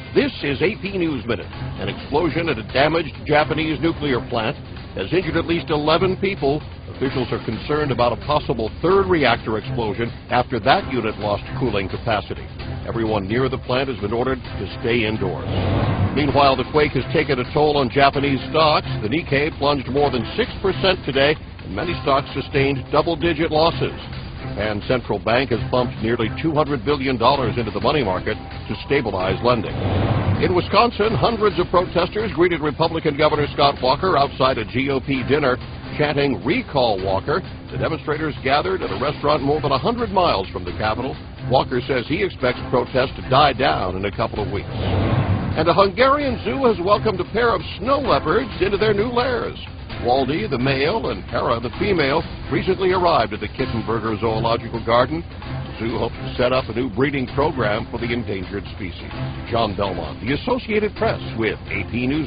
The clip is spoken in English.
This is AP News Minute. An explosion at a damaged Japanese nuclear plant has injured at least 11 people. Officials are concerned about a possible third reactor explosion after that unit lost cooling capacity. Everyone near the plant has been ordered to stay indoors. Meanwhile, the quake has taken a toll on Japanese stocks. The Nikkei plunged more than 6% today, and many stocks sustained double-digit losses. Japan's central bank has pumped nearly $200 billion into the money market to stabilize lending. In Wisconsin, hundreds of protesters greeted Republican Governor Scott Walker outside a GOP dinner, chanting "Recall Walker." The demonstrators gathered at a restaurant more than 100 miles from the Capitol. Walker says he expects protests to die down in a couple of weeks. And a Hungarian zoo has welcomed a pair of snow leopards into their new lairs. Waldy, the male, and Hera, the female, recently arrived at the Kittenberger Zoological Garden. The zoo hopes to set up a new breeding program for the endangered species. John Belmont, The Associated Press, with AP News.